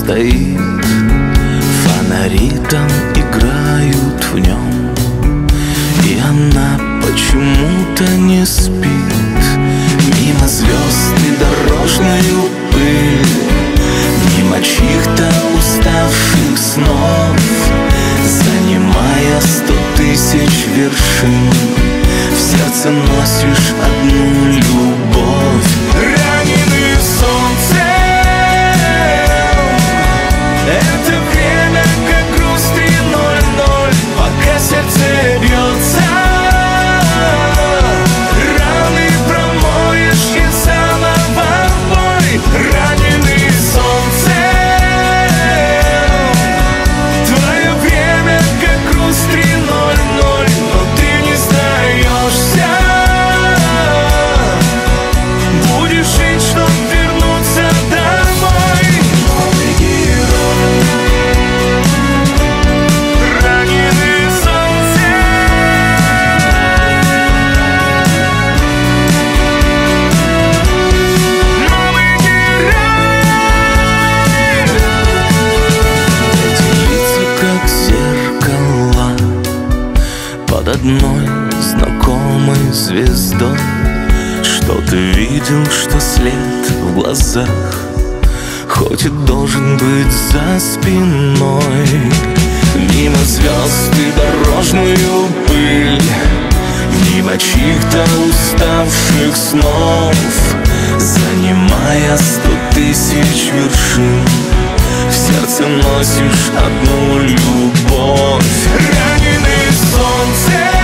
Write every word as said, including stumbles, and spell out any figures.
стоит, фонари там играют в нем, и она почему-то не спит. Мимо звезд и дорожную пыль, мимо чьих-то уставших снов, занимая сто тысяч вершин, в сердце носишь одну любовь. Раненый солнцем, это время как груз три ноль ноль, пока сердце бьется. Раны промоешь и заново в бой. Раненый солнцем, твое время как груз три ноль ноль, но ты не сдаешься. Будешь жить, чтоб вернуться домой. Новый герой, раненый солнцем. Новый герой. Эти лица как зеркала под одной знакомой звездой. Что ты видел, что след в глазах, хоть и должен быть за спиной. Мимо звезд и дорожную пыль, мимо чьих-то уставших снов, занимая сто тысяч вершин, в сердце носишь одну любовь. Раненый солнцем,